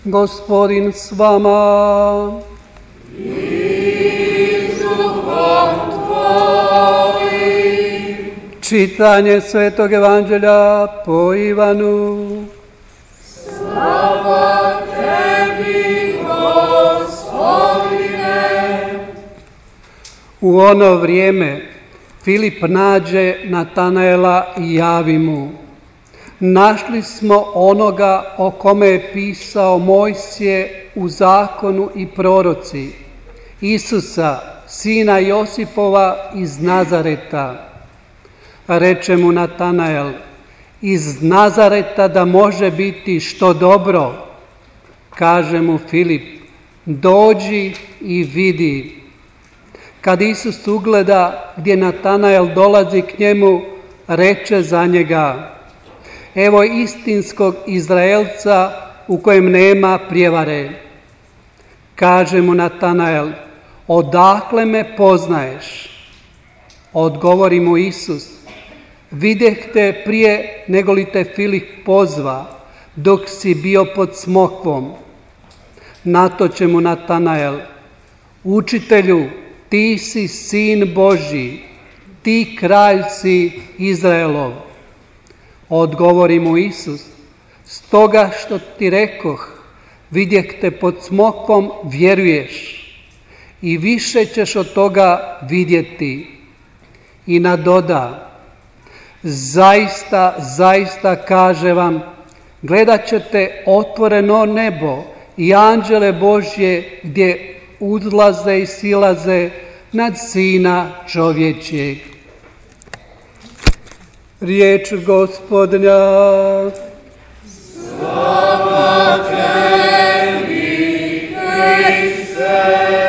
Gospodin s vama. Čitanje Svetog Evanđelja po Ivanu. Slava tebi, Gospodine! U ono vrijeme Filip nađe Natanaela i javi mu: našli smo onoga o kome je pisao Mojsije u zakonu i proroci, Isusa, sina Josipova iz Nazareta. Reče mu Natanael: iz Nazareta da može biti što dobro? Kaže mu Filip: dođi i vidi. Kad Isus ugleda gdje Natanael dolazi k njemu, reče za njega: evo istinskog Izraelca u kojem nema prijevare. Kaže mu Natanael: odakle me poznaješ? Odgovori mu Isus: vidjeh te prije nego li te Filip pozva, dok si bio pod smokvom. Na to će mu Natanael: učitelju, ti si sin Božji, ti kralj si Izraelov. Odgovori mu Isus: stoga što ti rekoh, vidjeh te pod smokvom, vjeruješ, i više ćeš od toga vidjeti. I nadoda: zaista, zaista kaže vam, gledat ćete otvoreno nebo i anđele Božje gdje uzlaze i silaze nad Sina čovječjeg. Riječ Gospodnja. Slava tebi, Kriste!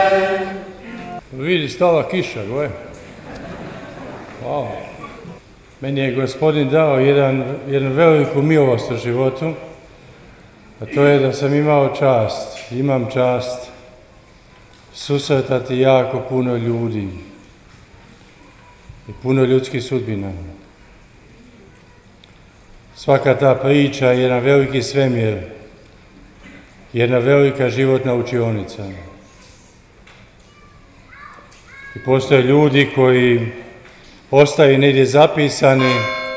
Vidi, stala kiša, gle. Wow. Meni je Gospodin dao jednu veliku milost u životu, a to je da sam imam čast susretati jako puno ljudi i puno ljudskih sudbina. Svaka ta priča je jedan veliki svemir, jedna velika životna učionica. I postoje ljudi koji ostaju negdje zapisani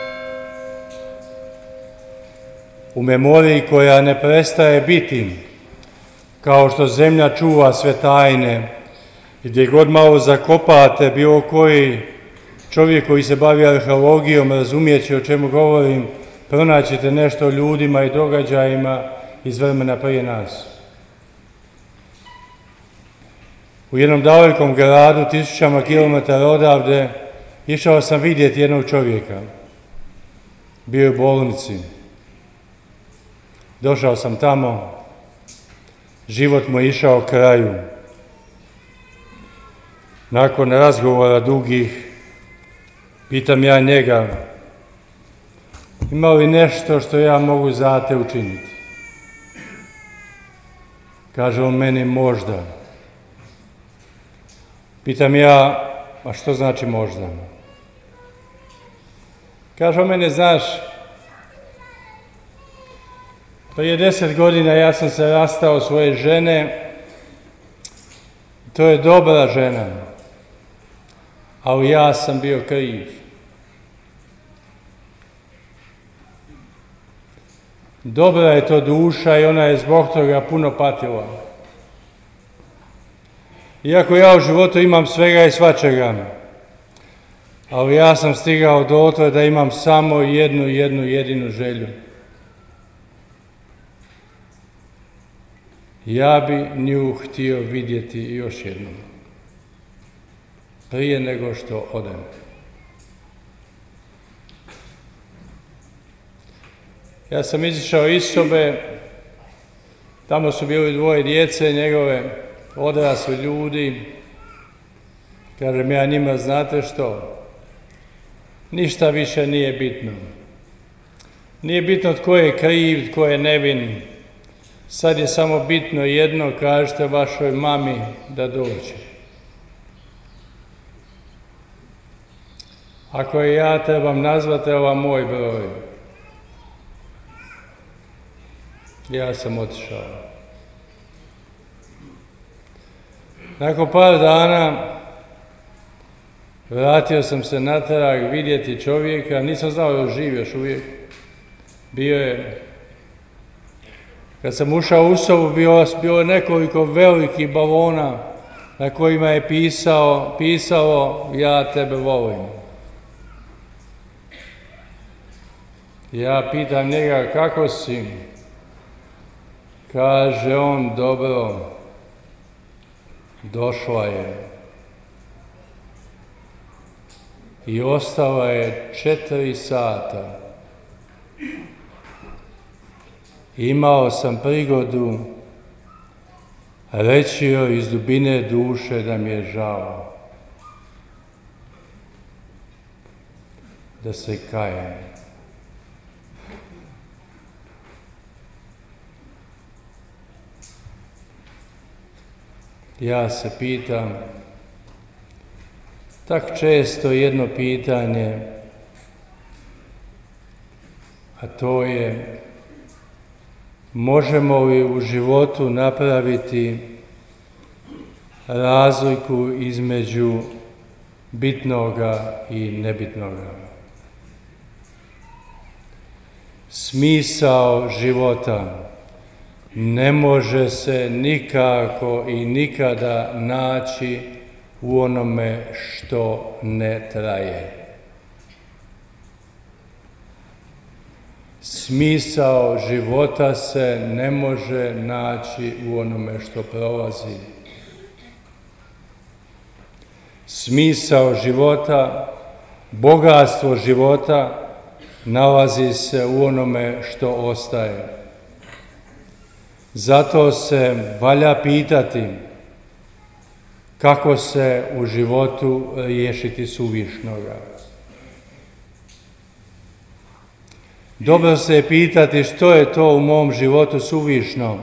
u memoriji koja ne prestaje biti, kao što zemlja čuva sve tajne, i gdje god malo zakopate, bilo koji čovjek koji se bavi arheologijom razumijeće o čemu govorim, pronaćete nešto o ljudima i događajima iz vremena prije nas. U jednom dalekom gradu, 1000 kilometara odavde, išao sam vidjeti jednog čovjeka. Bio je u bolnici. Došao sam tamo, život mu je išao kraju. Nakon razgovora dugih, pitam ja njega: ima li nešto što ja mogu za te učiniti? Kaže on meni: možda. Pitam ja: a što znači možda? Kaže on meni: znaš, prije 10 godina ja sam se rastao svoje žene, to je dobra žena, ali ja sam bio kriv. Dobra je to duša i ona je zbog toga puno patila. Iako ja u životu imam svega i svačega, ali ja sam stigao dotle da imam samo jednu jedinu želju. Ja bi nju htio vidjeti još jednom, prije nego što odem. Ja sam izišao iz sobe, tamo su bili 2 djece njegove, odrasli ljudi. Kažem ja njima: znate što, ništa više nije bitno. Nije bitno tko je kriv, tko je nevin. Sad je samo bitno jedno: kažite vašoj mami da dođe. Ako je ja trebam nazvati, ova moj broj. Ja sam otišao. Nakon par dana vratio sam se natrag vidjeti čovjeka, nisam znao da živ još uvijek. Bio je, kad sam ušao u sobu, bilo je nekoliko velikih balona na kojima je pisalo ja tebe volim. Ja pitam njega kako si? Kaže on dobro, došla je. I ostala je 4 sata. Imao sam prigodu reći joj iz dubine duše da mi je žao, da se kajem. Ja se pitam, tak često jedno pitanje, a to je možemo li u životu napraviti razliku između bitnoga i nebitnoga. Smisao života ne može se nikako i nikada naći u onome što ne traje. Smisao života se ne može naći u onome što prolazi. Smisao života, bogatstvo života nalazi se u onome što ostaje. Zato se valja pitati kako se u životu riješiti suvišnoga. Dobro se je pitati što je to u mom životu suvišno.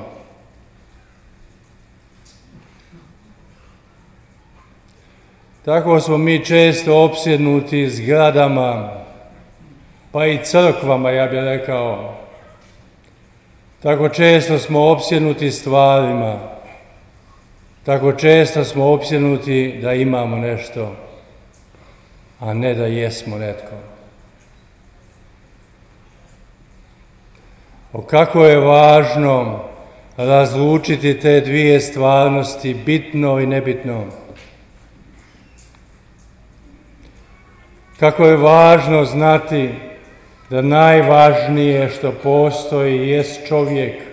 Tako smo mi često opsjednuti zgradama, pa i crkvama, ja bih rekao. Tako često smo opsjednuti stvarima, tako često smo opsjednuti da imamo nešto, a ne da jesmo netko. O kako je važno razlučiti te dvije stvarnosti, bitno i nebitno. Kako je važno znati da najvažnije što postoji jest čovjek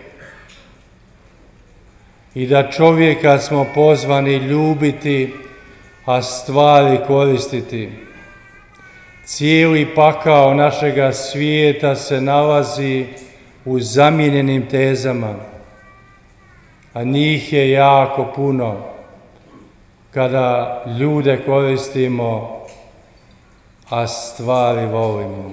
i da čovjeka smo pozvani ljubiti, a stvari koristiti. Cijeli pakao našega svijeta se nalazi u zamijenjenim tezama, a njih je jako puno kada ljude koristimo, a stvari volimo.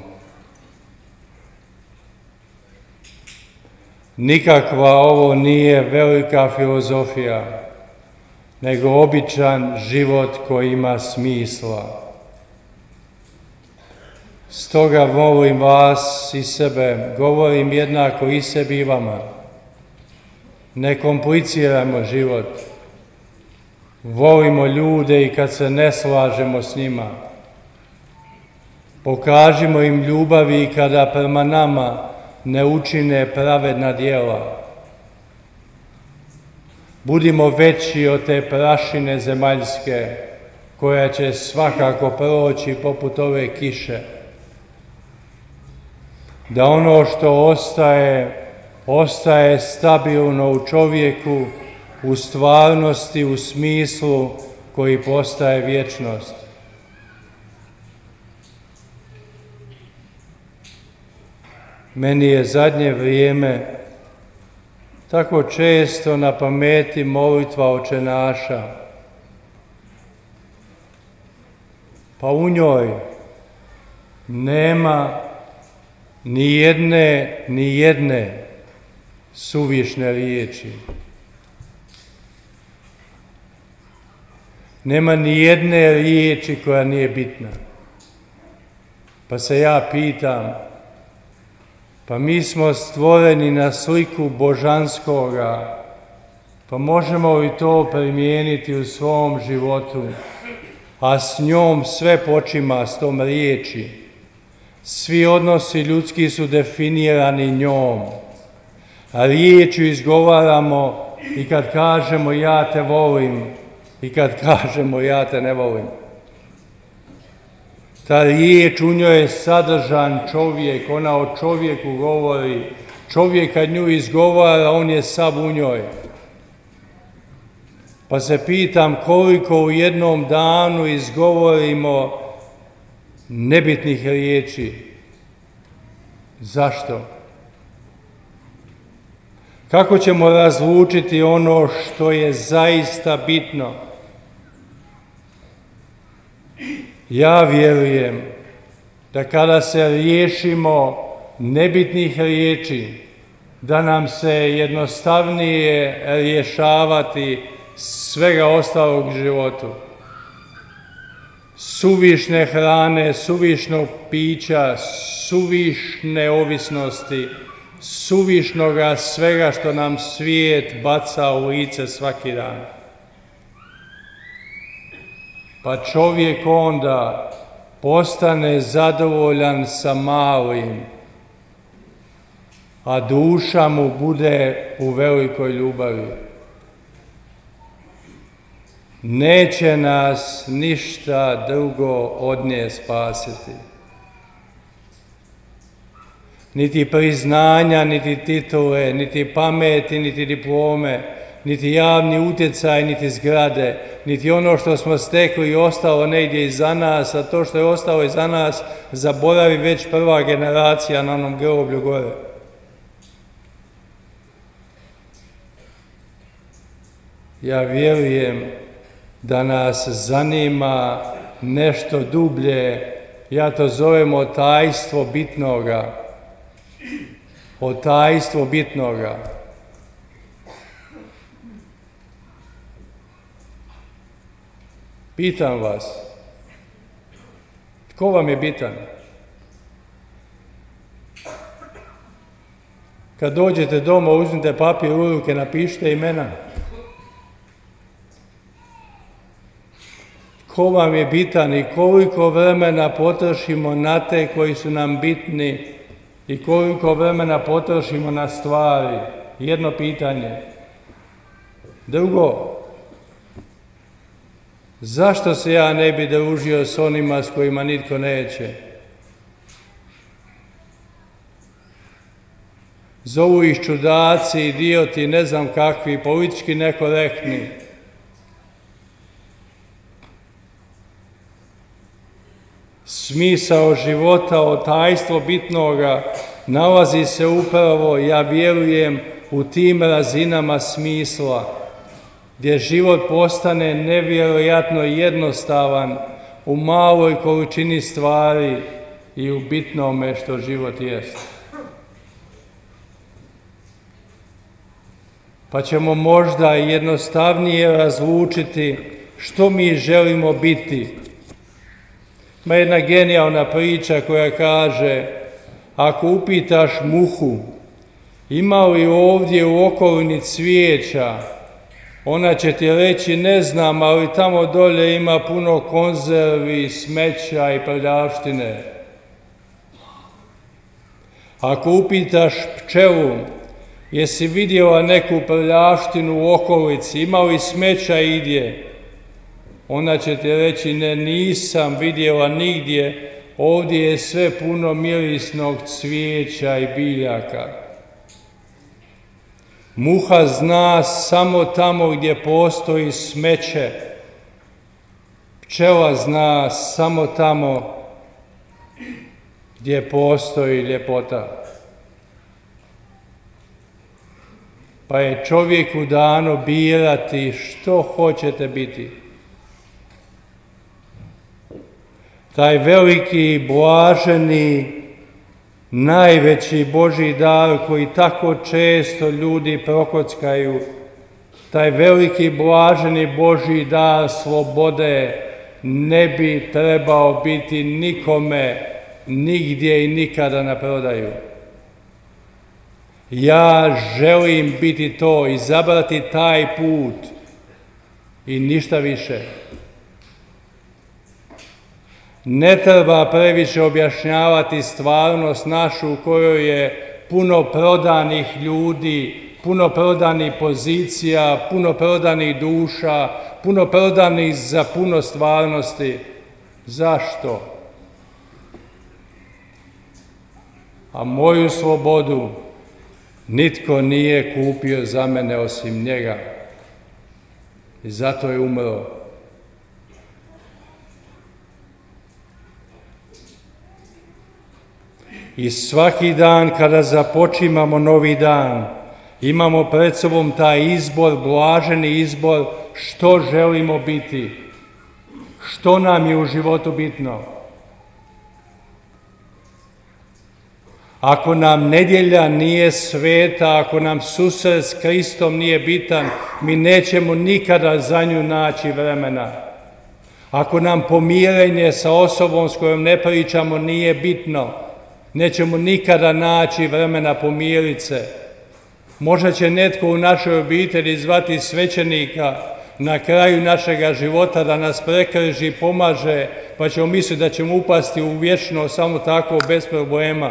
Nikakva ovo nije velika filozofija, nego običan život koji ima smisla. Stoga molim vas i sebe, govorim jednako i sebi i vama. Ne komplicirajmo život. Volimo ljude i kad se ne slažemo s njima. Pokažimo im ljubavi i kada prema nama ne učine pravedna djela. Budimo veći od te prašine zemaljske, koja će svakako proći poput ove kiše. Da ono što ostaje stabilno u čovjeku, u stvarnosti, u smislu koji postaje vječnost. Meni je zadnje vrijeme tako često na pameti molitva Oče naša, pa u njoj nema ni jedne suvišne riječi. Nema ni jedne riječi koja nije bitna. Pa se ja pitam, pa mi smo stvoreni na sliku božanskoga, Pa možemo li to primijeniti u svom životu, a s njom sve počima, s tom riječi. Svi odnosi ljudski su definirani njom. A riječju izgovaramo i kad kažemo ja te volim i kad kažemo ja te ne volim. Ta riječ, u njoj je sadržan čovjek, ona o čovjeku govori. Čovjek kad nju izgovara, on je sav u njoj. Pa se pitam koliko u jednom danu izgovorimo nebitnih riječi. Zašto? Kako ćemo razlučiti ono što je zaista bitno? Ja vjerujem da kada se riješimo nebitnih riječi, da nam se jednostavnije rješavati svega ostalog u životu. Suvišne hrane, suvišnog pića, suvišne ovisnosti, suvišnoga svega što nam svijet baca u lice svaki dan. Pa čovjek onda postane zadovoljan sa malim, a duša mu bude u velikoj ljubavi. Neće nas ništa drugo od nje spasiti. Niti priznanja, niti titule, niti pameti, niti diplome, niti javni utjecaj, niti zgrade, niti ono što smo stekli i ostalo negdje iza nas, a to što je ostalo iza nas zaboravi već prva generacija na onom groblju gore. Ja vjerujem da nas zanima nešto dublje, ja to zovem tajstvo bitnoga. Tajstvo bitnoga. Pitam vas, tko vam je bitan? Kad dođete doma, uzmite papir u ruke, napišite imena. Ko vam je bitan i koliko vremena potrošimo na te koji su nam bitni i koliko vremena potrošimo na stvari? Jedno pitanje. Drugo, zašto se ja ne bi družio s onima s kojima nitko neće? Zovu ih čudaci, idioti, ne znam kakvi, politički nekorektni. Smisao života, tajstvo bitnoga nalazi se upravo, ja vjerujem, u tim razinama smisla, gdje život postane nevjerojatno jednostavan u maloj količini stvari i u bitnome što život jest. Pa ćemo možda jednostavnije razlučiti što mi želimo biti. Ima jedna genijalna priča koja kaže, ako upitaš muhu, ima li ovdje u okolini cvijeća, ona će ti reći ne znam, ali tamo dolje ima puno konzervi, smeća i prljavštine. Ako upitaš pčelu, jesi vidjela neku prljavštinu u okolici, ima li smeća igdje? Ona će ti reći ne, nisam vidjela nigdje, ovdje je sve puno mirisnog cvijeća i biljaka. Muha zna samo tamo gdje postoji smeće. Pčela zna samo tamo gdje postoji ljepota. Pa je čovjeku dano birati što hoćete biti. Taj veliki, blaženi, najveći Božji dar koji tako često ljudi prokockaju, taj veliki, blaženi Božji dar slobode ne bi trebao biti nikome, nigdje i nikada na prodaju. Ja želim biti to, izabrati taj put i ništa više. Ne treba previše objašnjavati stvarnost našu u kojoj je puno prodanih ljudi, puno prodanih pozicija, puno prodanih duša, puno prodanih za puno stvarnosti. Zašto? A moju slobodu nitko nije kupio za mene osim njega. I zato je umro. I svaki dan kada započimamo novi dan, imamo pred sobom taj izbor, blaženi izbor, što želimo biti, što nam je u životu bitno. Ako nam nedjelja nije sveta, ako nam susret s Kristom nije bitan, mi nećemo nikada za nju naći vremena. Ako nam pomirenje sa osobom s kojom ne pričamo nije bitno, nećemo nikada naći vremena pomiriti se. Možda će netko u našoj obitelji zvati svećenika na kraju našega života da nas prekrži, pomaže, pa ćemo misliti da ćemo upasti u vječno samo tako bez problema.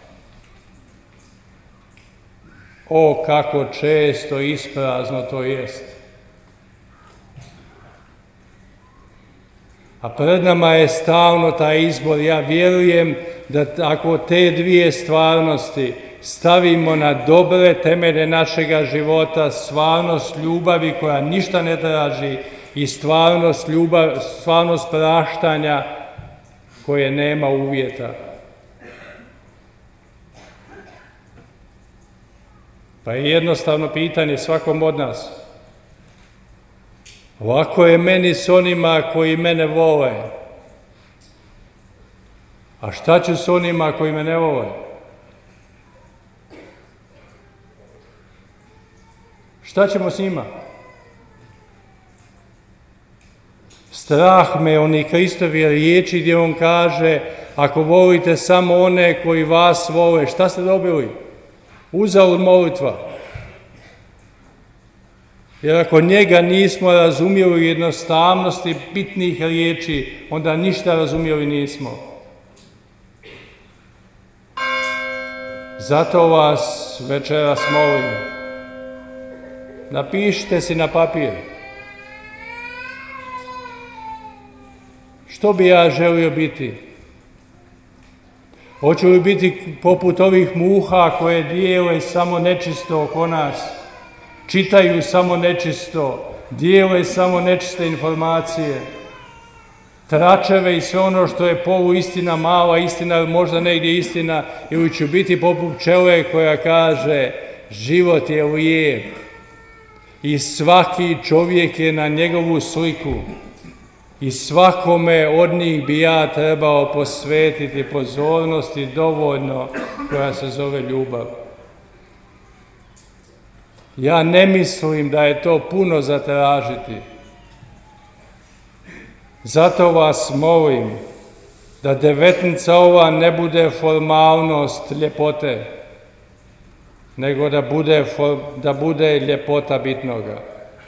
O, kako često isprazno to jest. A pred nama je stalno taj izbor. Ja vjerujem da ako te dvije stvarnosti stavimo na dobre temelje našega života, stvarnost ljubavi koja ništa ne traži i stvarnost praštanja koje nema uvjeta. Pa je jednostavno pitanje svakom od nas. Ovako je meni s onima koji mene vole. A šta ću s onima koji me ne vole? Šta ćemo s njima? Strah me oni Kristovi riječi gdje on kaže, ako volite samo one koji vas vole, šta ste dobili? Uzalud molitva. Jer ako njega nismo razumjeli u jednostavnosti bitnih riječi, onda ništa razumjeli nismo. Zato vas večeras molim, napišite si na papir. Što bi ja želio biti? Hoću li biti poput ovih muha koje dijele samo nečisto oko nas, čitaju samo nečisto, dijele samo nečiste informacije, tračeve i sve ono što je poluistina, mala istina, možda negdje istina, ili ću biti poput pčele koja kaže život je lijep i svaki čovjek je na njegovu sliku. I svakome od njih bi ja trebao posvetiti pozornosti dovoljno koja se zove ljubav. Ja ne mislim da je to puno zatražiti. Zato vas molim da devetnica ova ne bude formalnost ljepote, nego da bude ljepota bitnoga.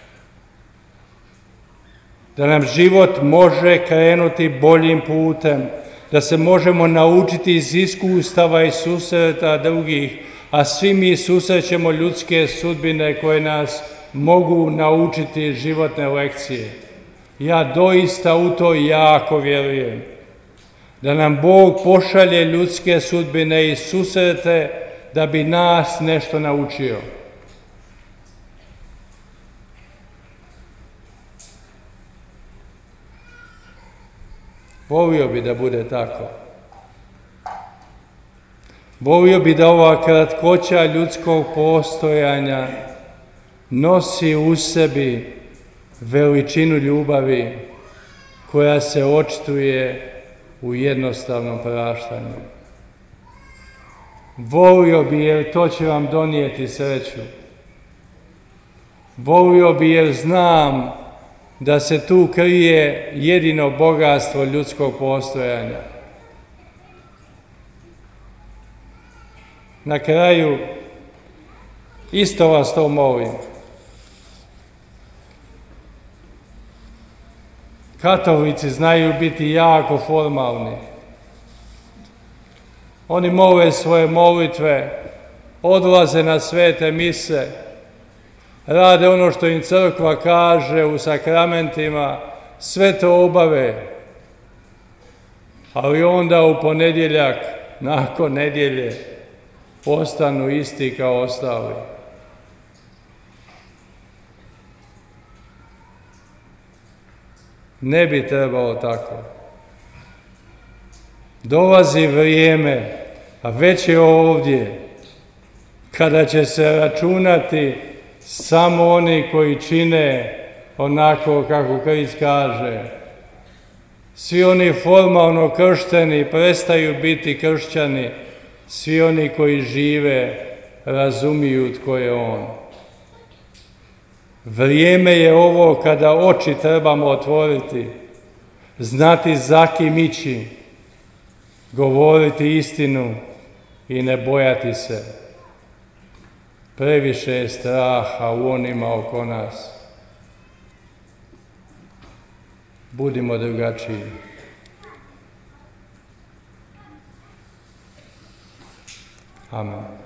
Da nam život može krenuti boljim putem, da se možemo naučiti iz iskustava i susreta drugih, a svi mi susrećemo ljudske sudbine koje nas mogu naučiti životne lekcije. Ja doista u to jako vjerujem. Da nam Bog pošalje ljudske sudbine i susrete da bi nas nešto naučio. Volio bi da bude tako. Volio bi da ova kratkoća ljudskog postojanja nosi u sebi veličinu ljubavi koja se očituje u jednostavnom praštanju. Volio bi jer to će vam donijeti sreću. Volio bi jer znam da se tu krije jedino bogatstvo ljudskog postojanja. Na kraju, Isto vas to molim. Katolici znaju biti jako formalni. Oni mole svoje molitve, odlaze na svete mise, rade ono što im crkva kaže u sakramentima, sve to obave. Ali onda u ponedjeljak, nakon nedjelje, ostanu isti kao ostali. Ne bi trebalo tako. Dolazi vrijeme, a već je ovdje, kada će se računati samo oni koji čine onako kako Krist kaže. Svi oni formalno kršteni prestaju biti kršćani, svi oni koji žive razumiju tko je on. Vrijeme je ovo kada oči trebamo otvoriti, znati za kim ići, govoriti istinu i ne bojati se. Previše je straha u onima oko nas. Budimo drugačiji. Amen.